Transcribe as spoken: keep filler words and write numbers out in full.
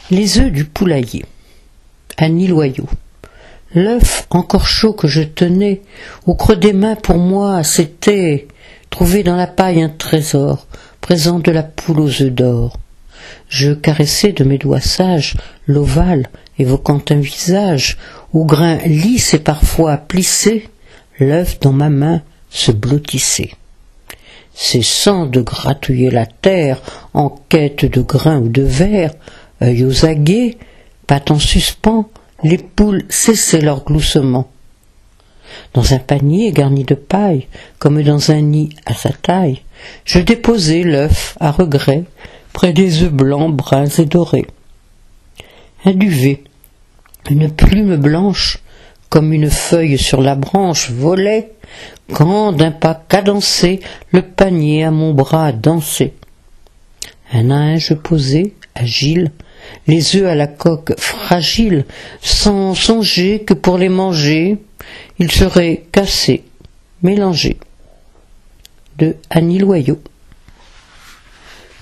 Les œufs du poulailler. Annie Loyau. L'œuf encore chaud que je tenais au creux des mains pour moi, c'était trouver dans la paille un trésor, présent de la poule aux œufs d'or. Je caressais de mes doigts sages l'ovale, évoquant un visage au grain lisse et parfois plissé, l'œuf dans ma main se blottissait. Cessant de gratouiller la terre en quête de grains ou de verre, œil aux aguets, pattes en suspens, les poules cessaient leur gloussement. Dans un panier garni de paille, comme dans un nid à sa taille, je déposai l'œuf à regret près des œufs blancs, bruns et dorés. Un duvet, une plume blanche, comme une feuille sur la branche, volait, quand d'un pas cadencé, le panier à mon bras dansait. Un à un je posai, agile, les œufs à la coque fragile, sans songer que pour les manger, ils seraient cassés, mélangés. De Annie Loyau.